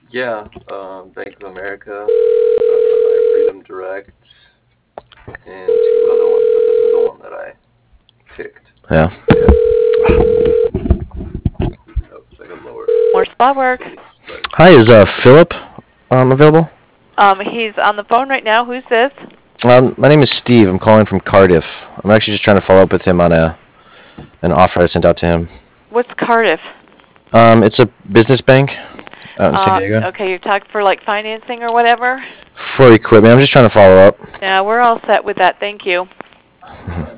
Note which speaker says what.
Speaker 1: Yeah, Bank of America, Freedom Direct, and two other ones, but this is the one that I picked.
Speaker 2: Yeah.
Speaker 1: Oh, it's like a lower
Speaker 3: More spot work.
Speaker 1: case, but
Speaker 2: Hi, is Philip available?
Speaker 3: He's on the phone right now. Who's this?
Speaker 2: My name is Steve. I'm calling from Cardiff. I'm actually just trying to follow up with him on an offer I sent out to him.
Speaker 3: What's Cardiff?
Speaker 2: It's a business bank out in San Diego
Speaker 3: Okay, you're talking for like financing or whatever?
Speaker 2: for equipment. I'm just trying to follow up.
Speaker 3: Yeah, we're all set with that. Thank you.